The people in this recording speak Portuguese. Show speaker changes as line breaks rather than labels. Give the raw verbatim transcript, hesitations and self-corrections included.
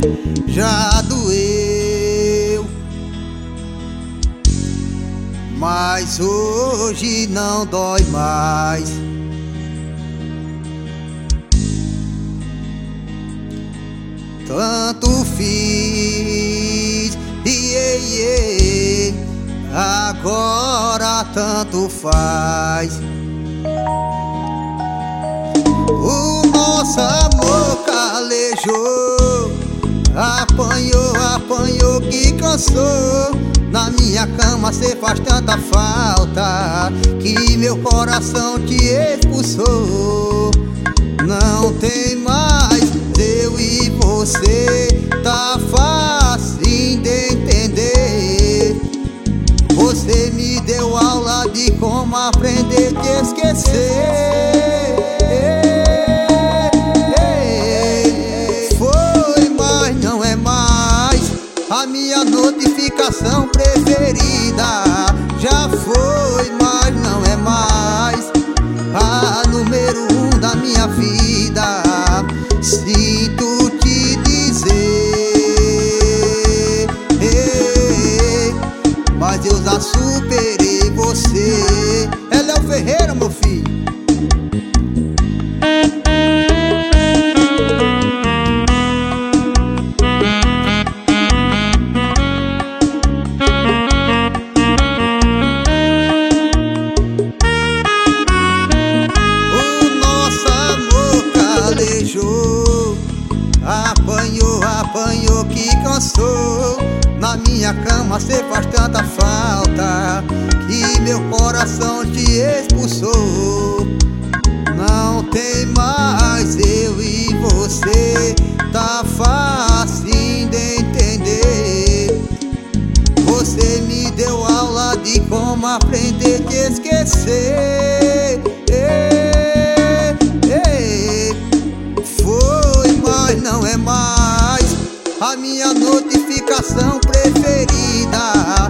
já doeu, mas hoje não dói mais. Tanto fiz, iê, iê, agora tanto faz. O nosso amor calejou, apanhou, apanhou que cansou. Na minha cama cê faz tanta falta que meu coração te expulsou. Não tem mais eu e você, tá fácil de entender. Você me deu aula de como aprender a te esquecer. Foi, mas não é mais a minha notificação preferida. Já foi, mas não é mais a número um da minha vida. Sinto te dizer, mas eu já superei você. É Léo Ferreira, meu filho. Apanhou, apanhou que cansou. Na minha cama cê faz tanta falta que meu coração te expulsou. Não tem mais eu e você, tá fácil de entender. Você me deu aula de como aprender a te esquecer. Não é mais a minha notificação preferida.